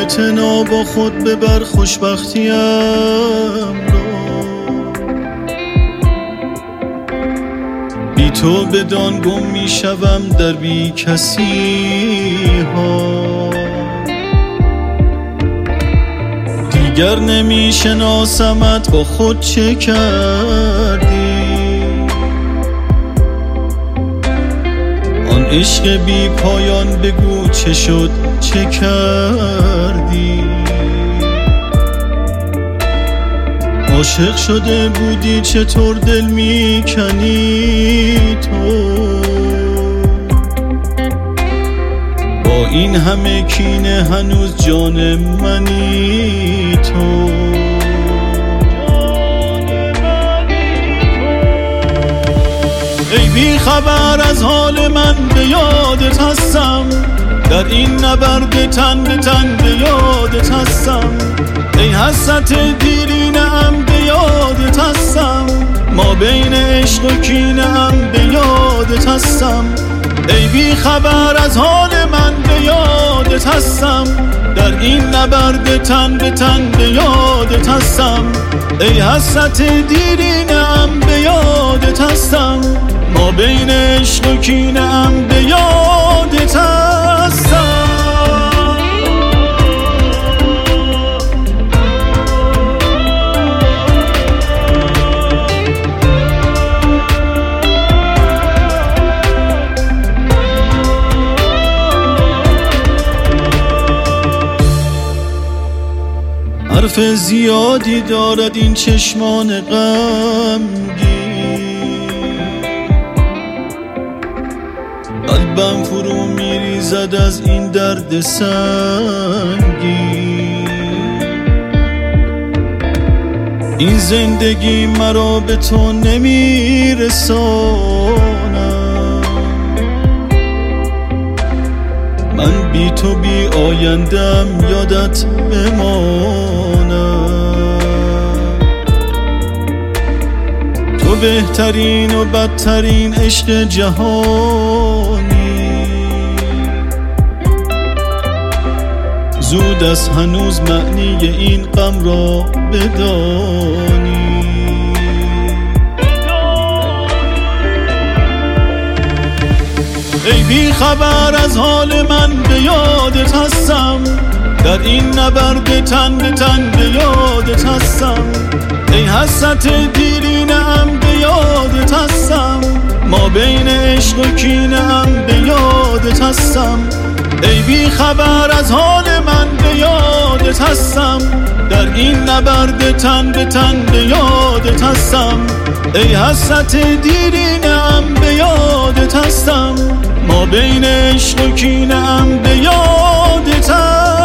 اعتنا با خود ببر خوشبختیم رو، بی تو بدان گم می شوم در بی کسی ها. دیگر نمی شناسمت با خود چه کردی، آن عشق بی پایان بگو چه شد چه کردی. عاشق شده بودی چطور دل می کنی تو، با این همه کینه هنوز جان منی تو. ای بی خبر از حال من به یادت هستم، در این نبرد تن به تن به یادت هستم. ای حسرت دیرینه ام به یادت هستم، ما بین عشق و کینه ام به یادت هستم. ای بی خبر از حال من به یادت هستم، در این نبرد تن به تن به یادت هستم. ای حسرت دیرینه ام به یادت هستم، ما بین عشق و کینه ام به یادت هستم. حرف زیادی دارد این چشمان غمگین، قلبم فرو میریزد از این درد سنگین. این زندگی مرا به تو نمیرساند، من بی تو بی آیندم یادت بمانم. تو بهترین و بدترین عشق جهانی، زود است هنوز معنی این غم را بدانی. ای بی خبر از حال من به یادت هستم، در این نبرد تن به تن به یادت هستم. ای حسرت دیرینه ام به یادت هستم، ما بین عشق و کینه ام به یادت هستم. ای بی خبر از حال من به یادت هستم، در این نبرد تن به تن به یادت هستم. ای حسرت دیرینه ام به یادت هستم، ما بین عشق و کینه ام به یادت هستم.